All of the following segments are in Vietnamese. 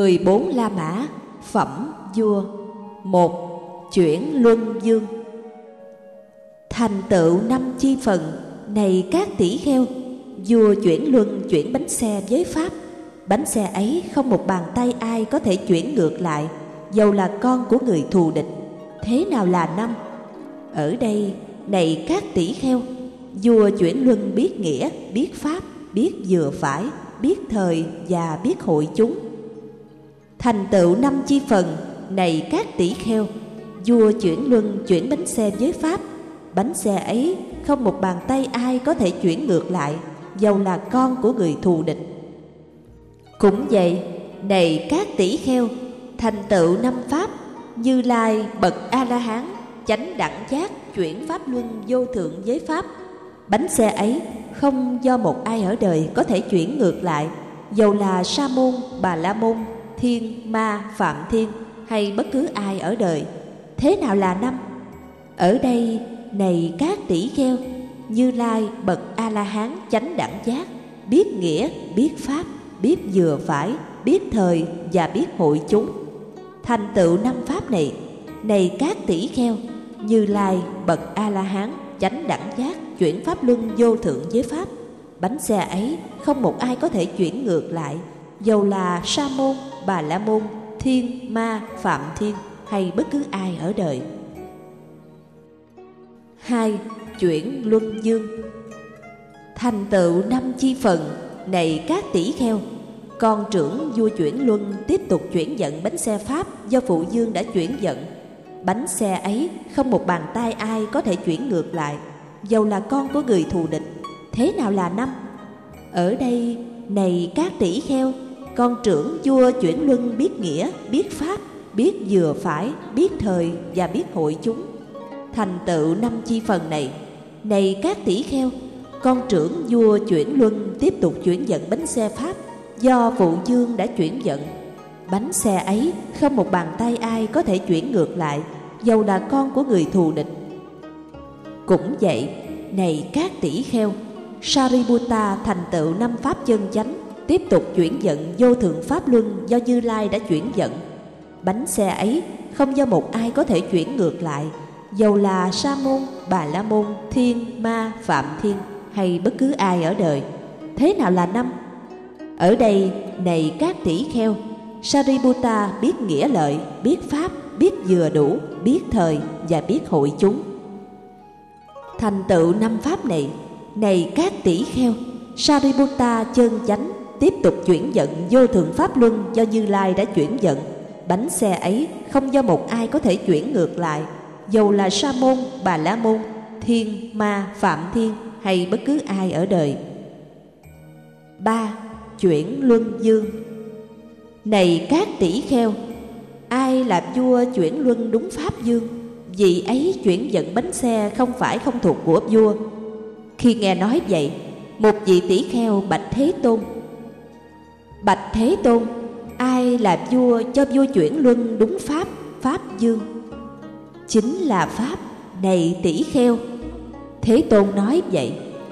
14 La Mã, phẩm vua. 1. Chuyển luân dương. Thành tựu 5 chi phần, này các tỷ kheo, vua chuyển luân chuyển bánh xe với pháp. Bánh xe ấy không một bàn tay ai có thể chuyển ngược lại, dầu là con của người thù địch. Thế nào là 5? Ở đây, này các tỷ kheo, vua chuyển luân biết nghĩa, biết pháp, biết vừa phải, biết thời và biết hội chúng. Thành tựu 5 chi phần, này các tỷ kheo, vua chuyển luân chuyển bánh xe với pháp. Bánh xe ấy không một bàn tay ai có thể chuyển ngược lại, dầu là con của người thù địch. Cũng vậy, này các tỷ kheo, thành tựu 5 pháp, Như Lai bậc A-la-hán chánh đẳng giác chuyển pháp luân vô thượng giới pháp. Bánh xe ấy không do một ai ở đời có thể chuyển ngược lại, dầu là Sa môn, Bà la môn, Thiên, Ma, Phạm Thiên hay bất cứ ai ở đời. Thế nào là 5? Ở đây, này các tỷ kheo, Như Lai bậc A-la-hán chánh đẳng giác biết nghĩa, biết pháp, biết vừa phải, biết thời và biết hội chúng. Thành tựu 5 pháp này, này các tỷ kheo, Như Lai bậc A-la-hán chánh đẳng giác chuyển pháp luân vô thượng giới pháp. Bánh xe ấy không một ai có thể chuyển ngược lại, dầu là Sa môn, Bà la môn, Thiên, Ma, Phạm Thiên hay bất cứ ai ở đời. 2. Chuyển luân dương. Thành tựu 5 chi phần, này các tỷ kheo, con trưởng vua chuyển luân tiếp tục chuyển vận bánh xe pháp do phụ dương đã chuyển vận. Bánh xe ấy không một bàn tay ai có thể chuyển ngược lại, dầu là con của người thù địch. Thế nào là 5? Ở đây, này các tỷ kheo, con trưởng vua chuyển luân biết nghĩa, biết pháp, biết vừa phải, biết thời và biết hội chúng. Thành tựu 5 chi phần này, này các tỷ kheo, con trưởng vua chuyển luân tiếp tục chuyển vận bánh xe pháp do phụ dương đã chuyển vận. Bánh xe ấy không một bàn tay ai có thể chuyển ngược lại, dầu là con của người thù địch. Cũng vậy, này các tỷ kheo, Sariputta thành tựu 5 pháp chân chánh tiếp tục chuyển vận vô thượng pháp luân do Như Lai đã chuyển vận. Bánh xe ấy không do một ai có thể chuyển ngược lại, dầu là Sa môn, Bà la môn, Thiên, Ma, Phạm Thiên hay bất cứ ai ở đời. Thế nào là 5? Ở đây, này các tỷ kheo, Sariputta biết nghĩa lợi, biết pháp, biết vừa đủ, biết thời và biết hội chúng. Thành tựu 5 pháp này, này các tỷ kheo, Sariputta chân chánh tiếp tục chuyển vận vô thượng pháp luân do Như Lai đã chuyển vận. Bánh xe ấy không do một ai có thể chuyển ngược lại, dầu là Sa môn, Bà la môn, Thiên, Ma, Phạm Thiên hay bất cứ ai ở đời. 3. Chuyển luân dương. Này các tỷ kheo, ai làm vua chuyển luân đúng pháp dương, vị ấy chuyển vận bánh xe không phải không thuộc của vua. Khi nghe nói vậy, một vị tỷ kheo bạch Thế Tôn: Bạch Thế Tôn, ai làm vua cho vua chuyển luân đúng pháp, pháp dương? Chính là pháp, này tỷ kheo. Thế Tôn nói vậy.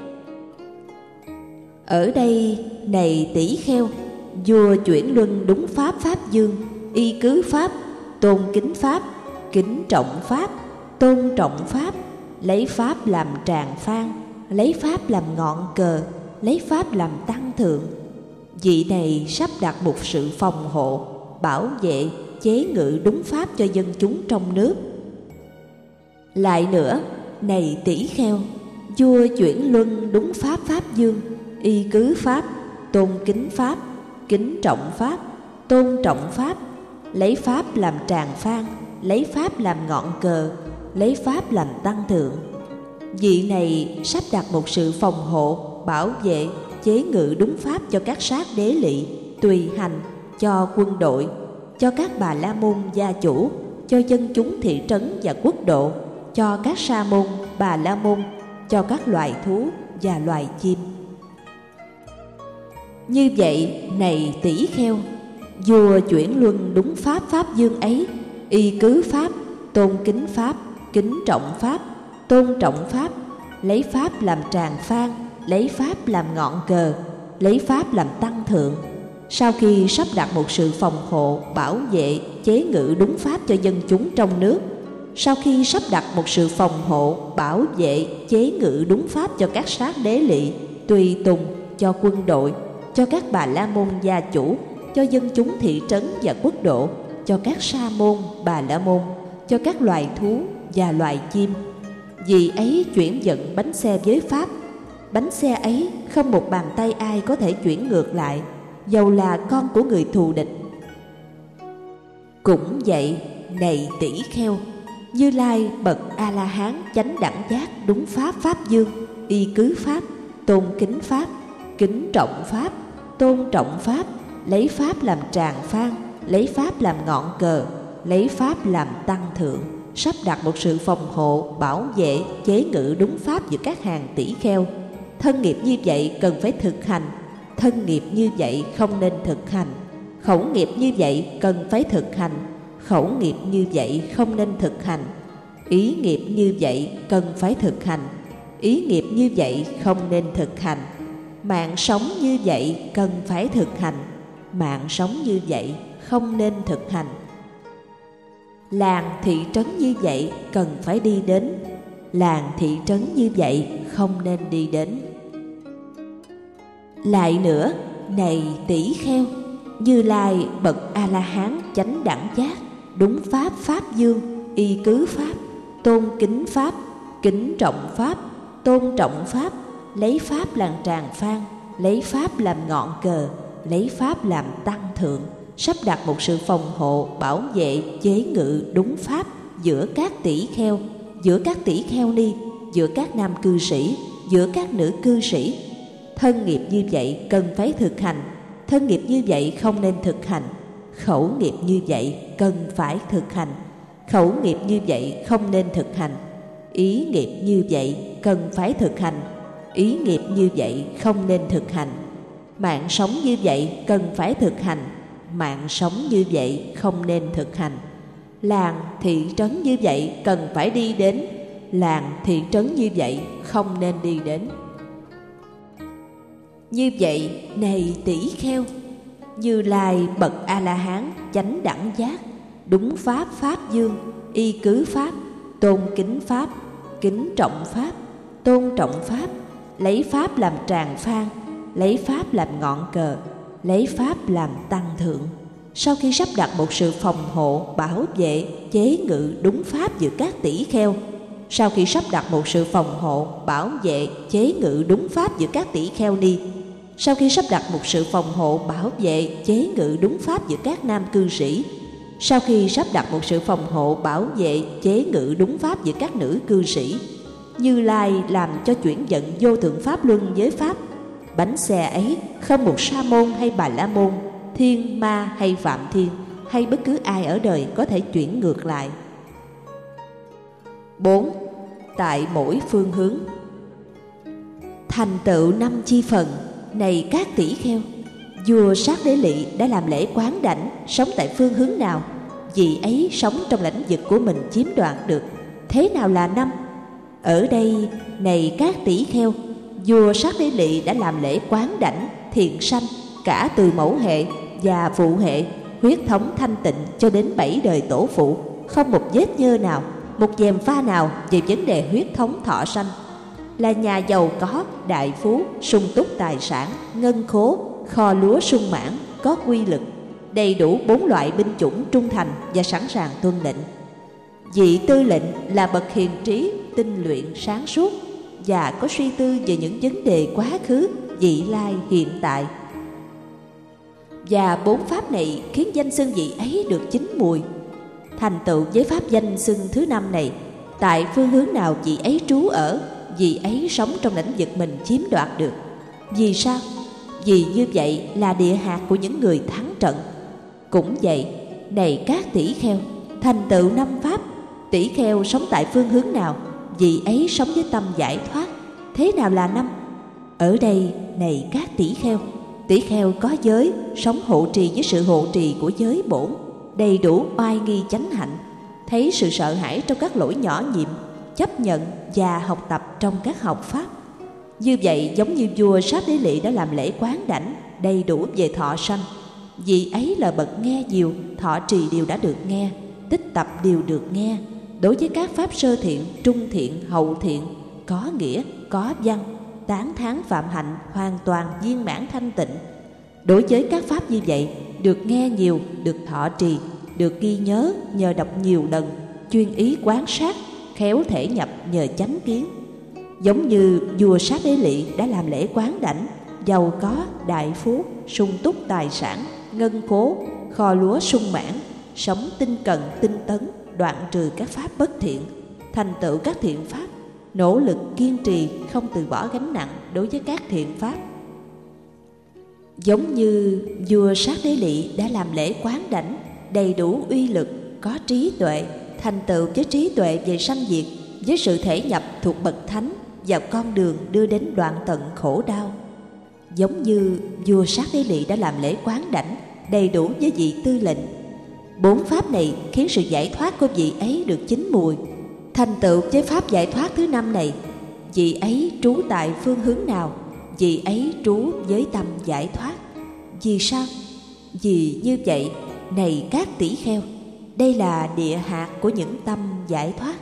Ở đây, này tỷ kheo, vua chuyển luân đúng pháp, pháp dương, y cứ pháp, tôn kính pháp, kính trọng pháp, tôn trọng pháp, lấy pháp làm tràng phan, lấy pháp làm ngọn cờ, lấy pháp làm tăng thượng. Vị này sắp đặt một sự phòng hộ, bảo vệ, chế ngự đúng pháp cho dân chúng trong nước. Lại nữa, này tỷ kheo, vua chuyển luân đúng pháp, pháp dương, y cứ pháp, tôn kính pháp, kính trọng pháp, tôn trọng pháp, lấy pháp làm tràng phan, lấy pháp làm ngọn cờ, lấy pháp làm tăng thượng. Vị này sắp đặt một sự phòng hộ, bảo vệ, chế ngự đúng pháp cho các sát đế lỵ, tùy hành, cho quân đội, cho các Bà la môn gia chủ, cho dân chúng thị trấn và quốc độ, cho các Sa môn, Bà la môn, cho các loài thú và loài chim. Như vậy, này tỷ kheo, vua chuyển luân đúng pháp, pháp dương ấy, y cứ pháp, tôn kính pháp, kính trọng pháp, tôn trọng pháp, lấy pháp làm tràng phan, lấy pháp làm ngọn cờ, lấy pháp làm tăng thượng, sau khi sắp đặt một sự phòng hộ, bảo vệ, chế ngự đúng pháp cho dân chúng trong nước, sau khi sắp đặt một sự phòng hộ, bảo vệ, chế ngự đúng pháp cho các sát đế lỵ, tùy tùng, cho quân đội, cho các bà la môn gia chủ, cho dân chúng thị trấn và quốc độ, cho các sa môn, bà la môn, cho các loài thú và loài chim. Vì ấy chuyển vận bánh xe với pháp. Bánh xe ấy không một bàn tay ai có thể chuyển ngược lại, dầu là con của người thù địch. Cũng vậy, này tỷ kheo, Như Lai bậc A-la-hán chánh đẳng giác đúng pháp pháp dương, y cứ pháp, tôn kính pháp, kính trọng pháp, tôn trọng pháp, lấy pháp làm tràng phan, lấy pháp làm ngọn cờ, lấy pháp làm tăng thượng, sắp đặt một sự phòng hộ, bảo vệ, chế ngự đúng pháp giữa các hàng tỷ kheo. Thân nghiệp như vậy cần phải thực hành, thân nghiệp như vậy không nên thực hành. Khẩu nghiệp như vậy cần phải thực hành, khẩu nghiệp như vậy không nên thực hành. Ý nghiệp như vậy cần phải thực hành, ý nghiệp như vậy không nên thực hành. Mạng sống như vậy cần phải thực hành, mạng sống như vậy không nên thực hành. Làng thị trấn như vậy cần phải đi đến, làng thị trấn như vậy không nên đi đến. Lại nữa, này tỷ kheo, Như Lai bậc A-la-hán chánh đẳng giác đúng pháp pháp dương, y cứ pháp, tôn kính pháp, kính trọng pháp, tôn trọng pháp, lấy pháp làm tràng phan, lấy pháp làm ngọn cờ, lấy pháp làm tăng thượng, sắp đặt một sự phòng hộ, bảo vệ, chế ngự đúng pháp giữa các tỷ kheo, giữa các tỷ kheo ni, giữa các nam cư sĩ, giữa các nữ cư sĩ. Thân nghiệp như vậy cần phải thực hành, thân nghiệp như vậy không nên thực hành. Khẩu nghiệp như vậy cần phải thực hành, khẩu nghiệp như vậy không nên thực hành. Ý nghiệp như vậy cần phải thực hành, ý nghiệp như vậy không nên thực hành. Mạng sống như vậy cần phải thực hành, mạng sống như vậy không nên thực hành. Làng thị trấn như vậy cần phải đi đến, làng thị trấn như vậy không nên đi đến. Như vậy, này tỷ kheo, Như Lai bậc A-la-hán chánh đẳng giác đúng pháp pháp dương, y cứ pháp, tôn kính pháp, kính trọng pháp, tôn trọng pháp, lấy pháp làm tràng phan, lấy pháp làm ngọn cờ, lấy pháp làm tăng thượng. Sau khi sắp đặt một sự phòng hộ, bảo vệ, chế ngự đúng pháp giữa các tỷ kheo, sau khi sắp đặt một sự phòng hộ, bảo vệ, chế ngự đúng pháp giữa các tỷ kheo ni, sau khi sắp đặt một sự phòng hộ, bảo vệ, chế ngự đúng pháp giữa các nam cư sĩ, sau khi sắp đặt một sự phòng hộ, bảo vệ, chế ngự đúng pháp giữa các nữ cư sĩ, Như Lai làm cho chuyển vận vô thượng pháp luân với pháp. Bánh xe ấy không một sa môn hay bà la môn, thiên ma hay phạm thiên hay bất cứ ai ở đời có thể chuyển ngược lại. 4. Tại mỗi phương hướng. Thành tựu 5 chi phần. Này các tỷ kheo, vua Sát Đế Lỵ đã làm lễ quán đảnh, sống tại phương hướng nào, vị ấy sống trong lãnh vực của mình chiếm đoạt được. Thế nào là 5? Ở đây, này các tỷ kheo, vua Sát Đế Lỵ đã làm lễ quán đảnh thiện sanh cả từ mẫu hệ và phụ hệ, huyết thống thanh tịnh cho đến 7 đời tổ phụ, không một vết nhơ nào, một gièm pha nào về vấn đề huyết thống thọ sanh. Là nhà giàu có, đại phú, sung túc tài sản, ngân khố, kho lúa sung mãn, có quy lực, đầy đủ 4 loại binh chủng trung thành và sẵn sàng tuân lệnh. Vị tư lệnh là bậc hiền trí, tinh luyện, sáng suốt và có suy tư về những vấn đề quá khứ, vị lai, hiện tại. Và 4 pháp này khiến danh xưng vị ấy được chín mùi. Thành tựu với pháp danh xưng thứ 5 này, tại phương hướng nào vị ấy trú ở, vị ấy sống trong lĩnh vực mình chiếm đoạt được. Vì sao? Vì như vậy là địa hạt của những người thắng trận. Cũng vậy, này các tỷ kheo, thành tựu 5 pháp, tỷ kheo sống tại phương hướng nào, vị ấy sống với tâm giải thoát. Thế nào là 5? Ở đây, này các tỷ kheo có giới, sống hộ trì với sự hộ trì của giới bổn, đầy đủ oai nghi chánh hạnh, thấy sự sợ hãi trong các lỗi nhỏ nhiệm, chấp nhận và học tập trong các học pháp. Như vậy giống như vua Sát Đế Lỵ đã làm lễ quán đảnh đầy đủ về thọ sanh, Vị ấy là bậc nghe nhiều, thọ trì điều đã được nghe, tích tập điều được nghe. Đối với các pháp sơ thiện, trung thiện, hậu thiện, có nghĩa, có văn, tán thán phạm hạnh, hoàn toàn viên mãn thanh tịnh. Đối với các pháp như vậy, được nghe nhiều, được thọ trì, được ghi nhớ nhờ đọc nhiều lần, chuyên ý quán sát, khéo thể nhập nhờ chánh kiến. Giống như vua Sát Đế Lị đã làm lễ quán đảnh, giàu có, đại phú, sung túc tài sản, ngân khố, kho lúa sung mãn, sống tinh cần, tinh tấn, đoạn trừ các pháp bất thiện, thành tựu các thiện pháp, nỗ lực kiên trì, không từ bỏ gánh nặng đối với các thiện pháp. Giống như vua Sát Đế Lị đã làm lễ quán đảnh, đầy đủ uy lực, có trí tuệ, thành tựu với trí tuệ về sanh diệt, với sự thể nhập thuộc bậc thánh vào con đường đưa đến đoạn tận khổ đau. Giống như vua Sát Đế Lị đã làm lễ quán đảnh, đầy đủ với vị tư lệnh. 4 pháp này khiến sự giải thoát của vị ấy được chín mùi. Thành tựu với pháp giải thoát thứ 5 này, vị ấy trú tại phương hướng nào? Vị ấy trú với tâm giải thoát. Vì sao? Vì như vậy, này các tỷ kheo, đây là địa hạt của những tâm giải thoát.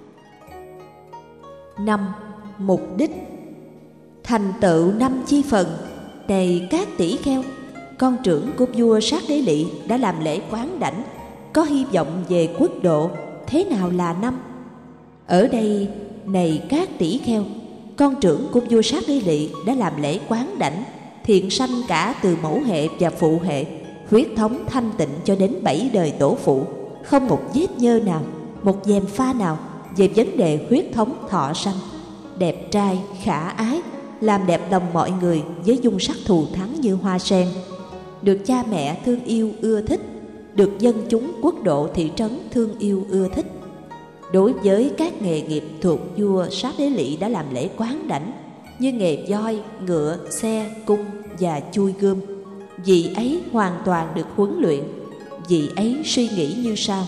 5. Mục đích. Thành tựu 5 chi phần. Này các tỷ kheo, con trưởng của vua Sát Đế Lị đã làm lễ quán đảnh, có hy vọng về quốc độ. Thế nào là 5? Ở đây, này các tỷ kheo, con trưởng của vua Sát Đế Lị đã làm lễ quán đảnh, thiện sanh cả từ mẫu hệ và phụ hệ, huyết thống thanh tịnh cho đến 7 đời tổ phụ, không một vết nhơ nào, một gièm pha nào về vấn đề huyết thống thọ sanh. Đẹp trai, khả ái, làm đẹp lòng mọi người với dung sắc thù thắng như hoa sen, được cha mẹ thương yêu ưa thích, được dân chúng quốc độ thị trấn thương yêu ưa thích. Đối với các nghề nghiệp thuộc vua Sát Đế Lị đã làm lễ quán đảnh, như nghề voi, ngựa, xe, cung và chui gươm, vị ấy hoàn toàn được huấn luyện. Vị ấy suy nghĩ như sau: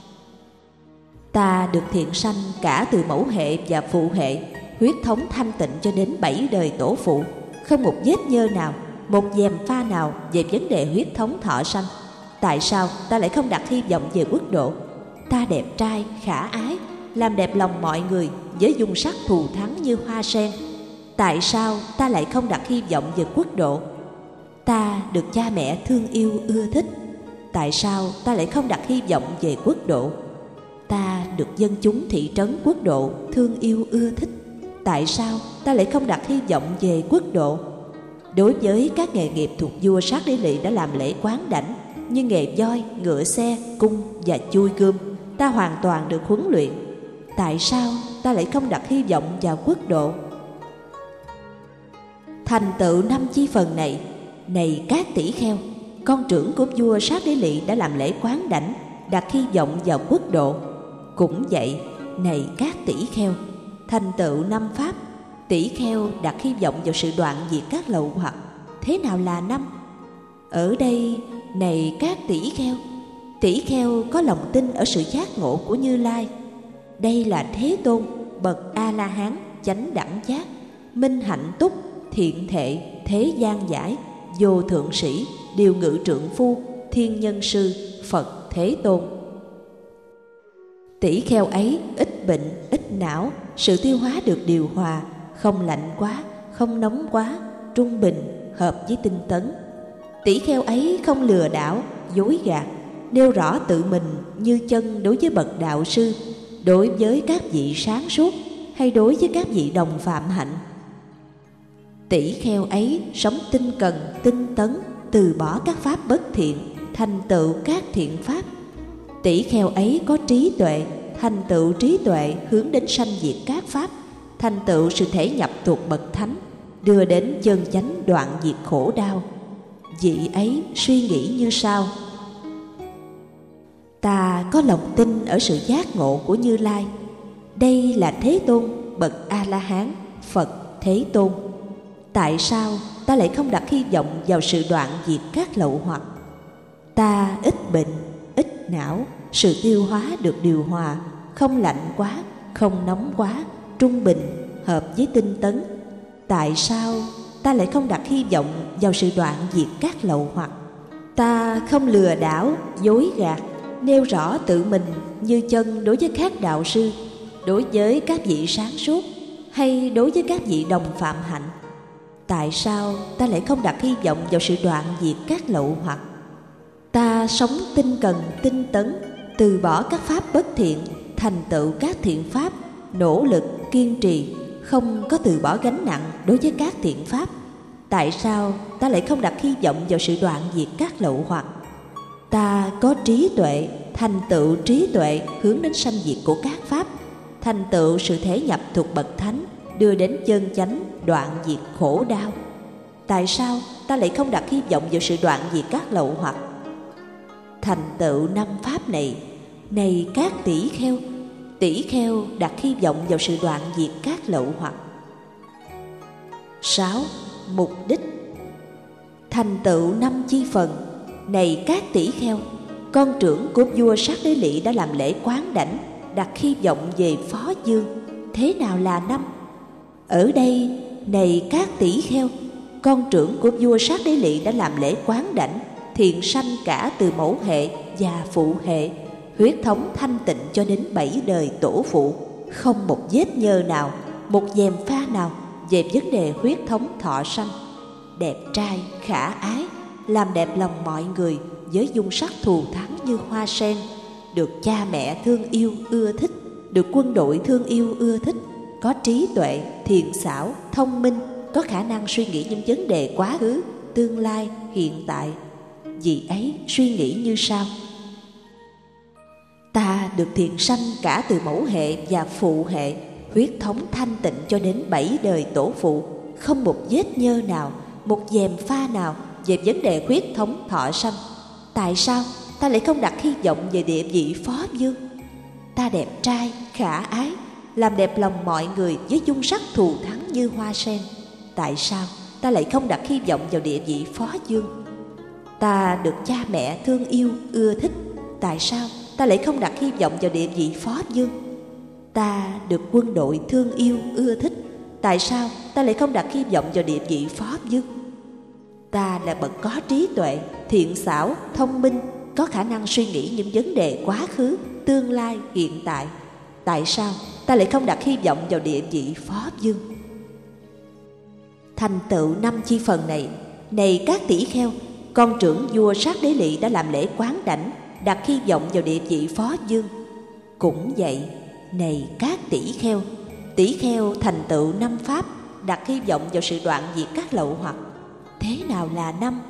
ta được thiện sanh cả từ mẫu hệ và phụ hệ, huyết thống thanh tịnh cho đến 7 đời tổ phụ, không một vết nhơ nào, một gièm pha nào về vấn đề huyết thống thọ sanh. Tại sao ta lại không đặt hy vọng về quốc độ? Ta đẹp trai, khả ái, làm đẹp lòng mọi người với dung sắc thù thắng như hoa sen. Tại sao ta lại không đặt hy vọng về quốc độ? Ta được cha mẹ thương yêu ưa thích. Tại sao ta lại không đặt hy vọng về quốc độ? Ta được dân chúng thị trấn quốc độ thương yêu ưa thích. Tại sao ta lại không đặt hy vọng về quốc độ? Đối với các nghề nghiệp thuộc vua Sát Đế Lị đã làm lễ quán đảnh, như nghề voi, ngựa, xe, cung và chui gươm, ta hoàn toàn được huấn luyện. Tại sao ta lại không đặt hy vọng vào quốc độ? Thành tựu 5 chi phần này, này các tỷ kheo, con trưởng của vua Sát Đế Lị đã làm lễ quán đảnh, đặt hy vọng vào quốc độ. Cũng vậy, này các tỷ kheo, thành tựu 5 pháp, tỷ kheo đặt hy vọng vào sự đoạn diệt các lậu hoặc. Thế nào là 5? Ở đây, này các tỷ kheo có lòng tin ở sự giác ngộ của Như Lai. Đây là Thế Tôn, bậc A-la-hán, chánh đẳng giác, minh hạnh túc, thiện thệ, thế gian giải, vô thượng sĩ, điều ngự trượng phu, thiên nhân sư, Phật Thế Tôn. Tỷ kheo ấy ít bệnh, ít não, sự tiêu hóa được điều hòa, không lạnh quá, không nóng quá, trung bình, hợp với tinh tấn. Tỷ kheo ấy không lừa đảo, dối gạt, nêu rõ tự mình như chân đối với bậc đạo sư, đối với các vị sáng suốt hay đối với các vị đồng phạm hạnh. Tỷ kheo ấy sống tinh cần, tinh tấn, từ bỏ các pháp bất thiện, thành tựu các thiện pháp. Tỷ kheo ấy có trí tuệ, thành tựu trí tuệ hướng đến sanh diệt các pháp, thành tựu sự thể nhập thuộc bậc thánh, đưa đến chân chánh đoạn diệt khổ đau. Vị ấy suy nghĩ như sau: ta có lòng tin ở sự giác ngộ của Như Lai. Đây là Thế Tôn, bậc A-la-hán, Phật Thế Tôn. Tại sao ta lại không đặt hy vọng vào sự đoạn diệt các lậu hoặc? Ta ít bệnh, ít não, sự tiêu hóa được điều hòa, không lạnh quá, không nóng quá, trung bình, hợp với tinh tấn. Tại sao ta lại không đặt hy vọng vào sự đoạn diệt các lậu hoặc? Ta không lừa đảo, dối gạt, nêu rõ tự mình như chân đối với các đạo sư, đối với các vị sáng suốt, hay đối với các vị đồng phạm hạnh. Tại sao ta lại không đặt hy vọng vào sự đoạn diệt các lậu hoặc? Ta sống tinh cần, tinh tấn, từ bỏ các pháp bất thiện, thành tựu các thiện pháp, nỗ lực, kiên trì, không có từ bỏ gánh nặng đối với các thiện pháp. Tại sao ta lại không đặt hy vọng vào sự đoạn diệt các lậu hoặc? Ta có trí tuệ, thành tựu trí tuệ hướng đến sanh diệt của các pháp, thành tựu sự thể nhập thuộc bậc thánh, đưa đến chân chánh, đoạn diệt khổ đau. Tại sao ta lại không đặt hy vọng vào sự đoạn diệt các lậu hoặc? Thành tựu 5 pháp này, này các tỷ kheo đặt hy vọng vào sự đoạn diệt các lậu hoặc. 6. Mục đích. Thành tựu 5 chi phần, này các tỷ kheo, con trưởng của vua Sát Đế Lỵ đã làm lễ quán đảnh, đặt hy vọng về Phó Dương. Thế nào là 5? Ở đây, này các tỷ kheo, con trưởng của vua Sát Đế Lỵ đã làm lễ quán đảnh, thiện sanh cả từ mẫu hệ và phụ hệ, huyết thống thanh tịnh cho đến 7 đời tổ phụ, không một vết nhơ nào, một gièm pha nào về vấn đề huyết thống thọ sanh. Đẹp trai, khả ái, làm đẹp lòng mọi người với dung sắc thù thắng như hoa sen, được cha mẹ thương yêu ưa thích, được quân đội thương yêu ưa thích, có trí tuệ, thiện xảo, thông minh, có khả năng suy nghĩ những vấn đề quá khứ, tương lai, hiện tại. Vị ấy suy nghĩ như sau: ta được thiện sanh cả từ mẫu hệ và phụ hệ, huyết thống thanh tịnh cho đến 7 đời tổ phụ, không một vết nhơ nào, một gièm pha nào về vấn đề huyết thống thọ sanh. Tại sao ta lại không đặt hy vọng về địa vị Phó Dương? Ta đẹp trai, khả ái, làm đẹp lòng mọi người với dung sắc thù thắng như hoa sen. Tại sao ta lại không đặt hy vọng vào địa vị Phó Dương? Ta được cha mẹ thương yêu ưa thích. Tại sao ta lại không đặt hy vọng vào địa vị Phó Dương? Ta được quân đội thương yêu ưa thích. Tại sao ta lại không đặt hy vọng vào địa vị Phó Dương? Ta là bậc có trí tuệ, thiện xảo, thông minh, có khả năng suy nghĩ những vấn đề quá khứ, tương lai, hiện tại. Tại sao ta lại không đặt hy vọng vào địa vị Phó Dương? Thành tựu 5 chi phần này, này các tỷ kheo, con trưởng vua Sát Đế Lỵ đã làm lễ quán đảnh, đặt hy vọng vào địa vị Phó Dương. Cũng vậy, này các tỷ kheo thành tựu 5 pháp, đặt hy vọng vào sự đoạn diệt các lậu hoặc. Thế nào là 5?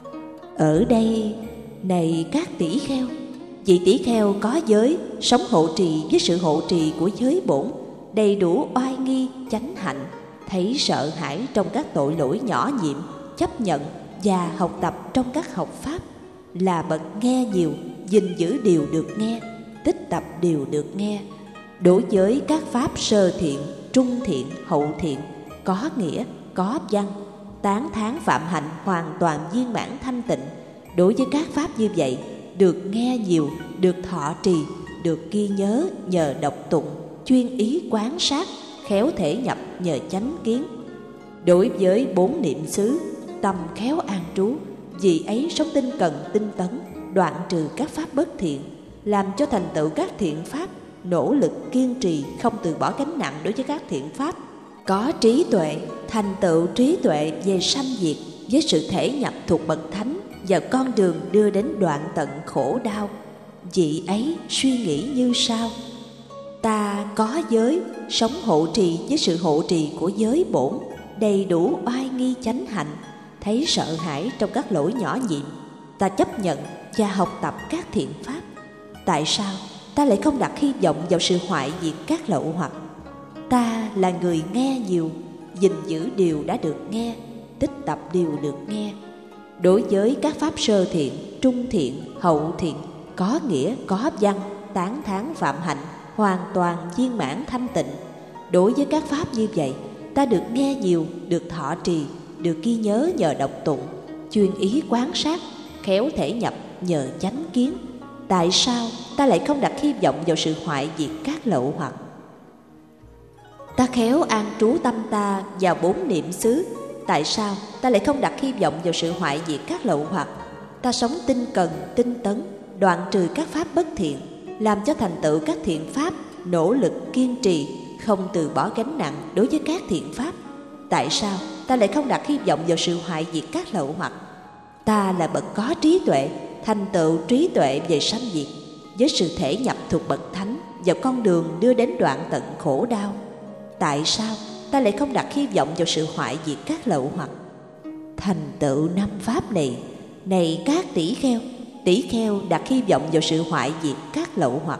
Ở đây, này các tỷ kheo, vị tỷ kheo có giới, sống hộ trì với sự hộ trì của giới bổn, đầy đủ oai nghi, chánh hạnh, thấy sợ hãi trong các tội lỗi nhỏ nhiệm, chấp nhận và học tập trong các học pháp, là bậc nghe nhiều, gìn giữ điều được nghe, tích tập điều được nghe. Đối với các pháp sơ thiện, trung thiện, hậu thiện, có nghĩa, có văn, tán thán phạm hạnh hoàn toàn viên mãn thanh tịnh. Đối với các pháp như vậy, được nghe nhiều, được thọ trì, được ghi nhớ nhờ đọc tụng, chuyên ý quán sát, khéo thể nhập nhờ chánh kiến. Đối với 4 niệm xứ, tâm khéo an trú, vị ấy sống tinh cần tinh tấn, đoạn trừ các pháp bất thiện, làm cho thành tựu các thiện pháp, nỗ lực kiên trì, không từ bỏ gánh nặng đối với các thiện pháp, có trí tuệ, thành tựu trí tuệ về sanh diệt với sự thể nhập thuộc bậc thánh và con đường đưa đến đoạn tận khổ đau. Vị ấy suy nghĩ như sau: ta có giới, sống hộ trì với sự hộ trì của giới bổn, đầy đủ oai nghi chánh hạnh, thấy sợ hãi trong các lỗi nhỏ nhiệm. Ta chấp nhận và học tập các thiện pháp. Tại sao ta lại không đặt hy vọng vào sự hoại diệt các lậu hoặc? Ta là người nghe nhiều, gìn giữ điều đã được nghe, tích tập điều được nghe. Đối với các pháp sơ thiện, trung thiện, hậu thiện, có nghĩa, có văn, tán thán phạm hạnh, hoàn toàn viên mãn thanh tịnh. Đối với các pháp như vậy, ta được nghe nhiều, được thọ trì, được ghi nhớ nhờ đọc tụng, chuyên ý quán sát, khéo thể nhập nhờ chánh kiến. Tại sao ta lại không đặt hy vọng vào sự hoại diệt các lậu hoặc? Ta khéo an trú tâm ta vào 4 niệm xứ. Tại sao ta lại không đặt hy vọng vào sự hoại diệt các lậu hoặc? ta sống tinh cần, tinh tấn, đoạn trừ các pháp bất thiện, làm cho thành tựu các thiện pháp, nỗ lực kiên trì, không từ bỏ gánh nặng đối với các thiện pháp. Tại sao ta lại không đặt hy vọng vào sự hoại diệt các lậu hoặc? Ta là bậc có trí tuệ, thành tựu trí tuệ về sanh diệt, với sự thể nhập thuộc bậc thánh vào con đường đưa đến đoạn tận khổ đau. Tại sao ta lại không đặt hy vọng vào sự hoại diệt các lậu hoặc? Thành tựu 5 pháp này, này các tỷ kheo đặt hy vọng vào sự hoại diệt các lậu hoặc.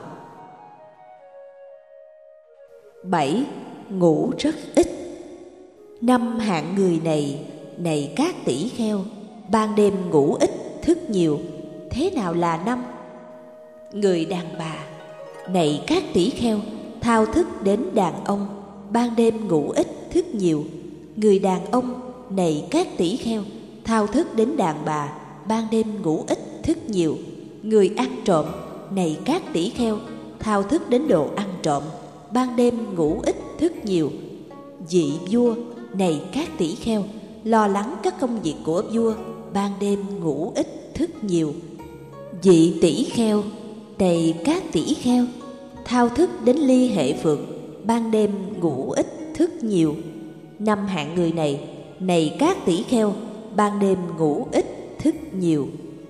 7. Ngủ rất ít. 5 hạng người này, này các tỷ kheo, ban đêm ngủ ít, thức nhiều. Thế nào là 5? Người đàn bà, này các tỷ kheo, thao thức đến đàn ông, ban đêm ngủ ít, thức nhiều. Người đàn ông, này các tỷ kheo, thao thức đến đàn bà, ban đêm ngủ ít, thức nhiều. Người ăn trộm, này các tỷ kheo, thao thức đến đồ ăn trộm, ban đêm ngủ ít, thức nhiều. Vị vua, này các tỷ kheo, lo lắng các công việc của vua, ban đêm ngủ ít, thức nhiều. Vị tỷ kheo, này các tỷ kheo, thao thức đến ly hệ phượng, ban đêm ngủ ít, thức nhiều. 5 hạng người này, này các tỷ kheo, ban đêm ngủ ít, thức nhiều.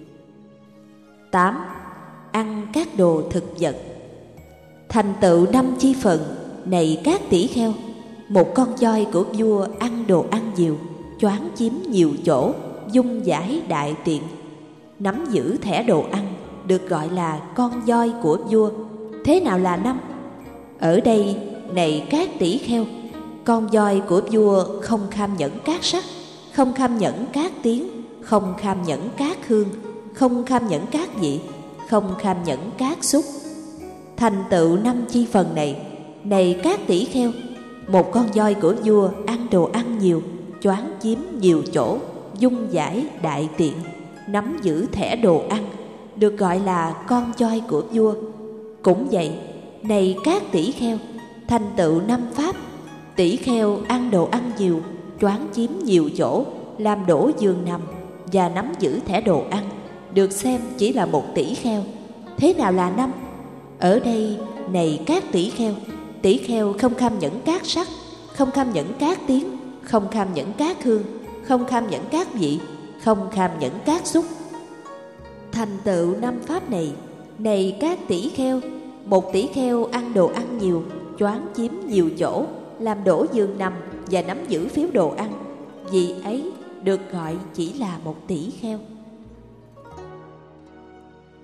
8. Ăn các đồ thực vật. Thành tựu 5 chi phần, này các tỷ kheo, một con voi của vua ăn đồ ăn nhiều, choáng chiếm nhiều chỗ, dung giải đại tiện, nắm giữ thẻ đồ ăn, được gọi là con voi của vua. Thế nào là 5? Ở đây, này các tỷ kheo, con voi của vua không kham nhẫn các sắc, không kham nhẫn các tiếng, không kham nhẫn các hương, không kham nhẫn các vị, không kham nhẫn các xúc. Thành tựu 5 chi phần này, này các tỷ kheo, một con voi của vua ăn đồ ăn nhiều, choáng chiếm nhiều chỗ, dung giải đại tiện, nắm giữ thẻ đồ ăn, được gọi là con voi của vua. Cũng vậy, này các tỷ kheo, thành tựu 5 pháp, tỷ kheo ăn đồ ăn nhiều, choáng chiếm nhiều chỗ, làm đổ giường nằm và nắm giữ thẻ đồ ăn, được xem chỉ là một tỷ kheo. Thế nào là 5? Ở đây, này các tỷ kheo không kham nhẫn các sắc, không kham nhẫn các tiếng, không kham nhẫn các hương, không kham nhẫn các vị, không kham nhẫn các xúc. Thành tựu 5 pháp này, này các tỷ kheo, một tỷ kheo ăn đồ ăn nhiều, choáng chiếm nhiều chỗ, làm đổ giường nằm và nắm giữ phiếu đồ ăn, vị ấy được gọi chỉ là một tỷ kheo.